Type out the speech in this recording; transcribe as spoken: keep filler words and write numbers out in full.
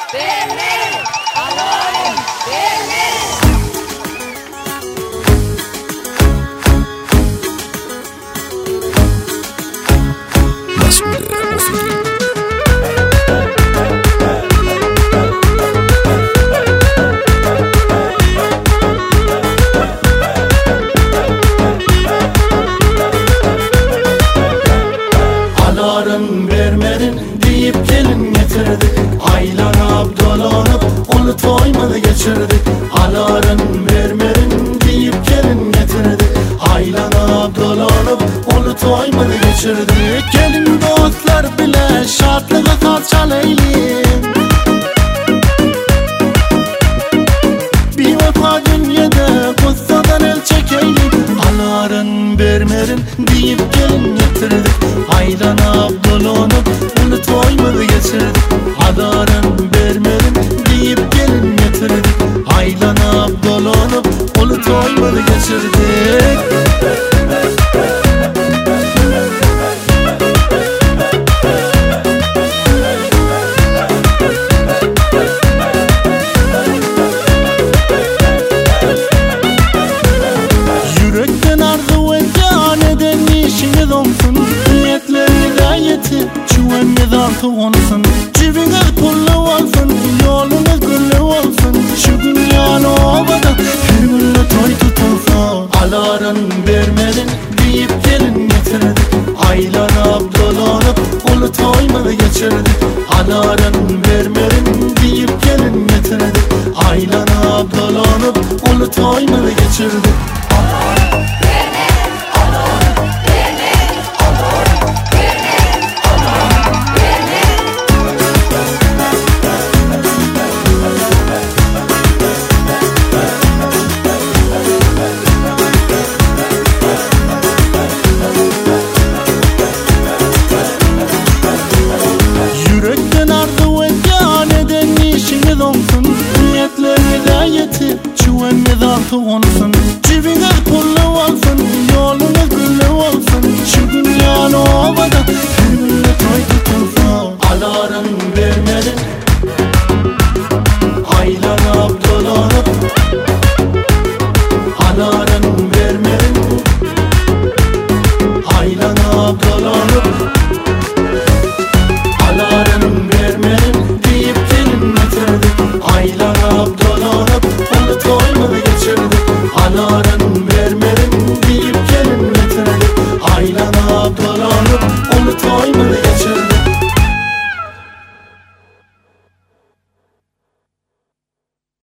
Berlin, alarm, Berlin. Masmule Ofili. Alarm vermedin deyip gelin getirdik. Aylanıp dolanıp onu toymadı geçirdik. Alarm vermedin deyip gelin getirdik. Aylanıp dolanıp onu toymadı geçirdik. Gelin dostlar bile şartlığı kalçalaylim. Bir vefa dünyada kutsadan el çekeylim. Alarm vermedin deyip gelin getirdik. Aylanıp dolanıp onu toymadı geçirdik. Alarm vermedin deyip gelin getirdik. Aylanıp dolanıp onu toymadı geçirdik. Yürekten arzu edeceğin eden işiniz olsun. Niyetlerini gayeti çuvemiz artı olsun. Cebiniz pullu olsun, yolunuz güllü olsun. Şu dünyanın ovada her günle toy tutulsun. Alarm vermedin deyip gelin getirdik. Aylanıp dolanıp onu toymadı geçirdik. Alarm vermedin deyip gelin getirdik. Aylanıp dolanıp onu toymadı geçirdik. Yürekten arzu edeceğin eden işiniz olsun. Niyetlerini gayeti çuvemiz altı olsun. Cebiniz pullu olsun, yolunuz güllü olsun. Şu dünyanın ovada her günle toy tutulsun. Alarm vermedin, aylanıp dolanıp. Alarm vermedin, aylanıp dolanıp. Alarm vermedin deyip gelin getirdik. Aylanıp dolanıp onu toymadı geçirdik. Alarm vermedin deyip gelin getirdik. Aylanıp dolanıp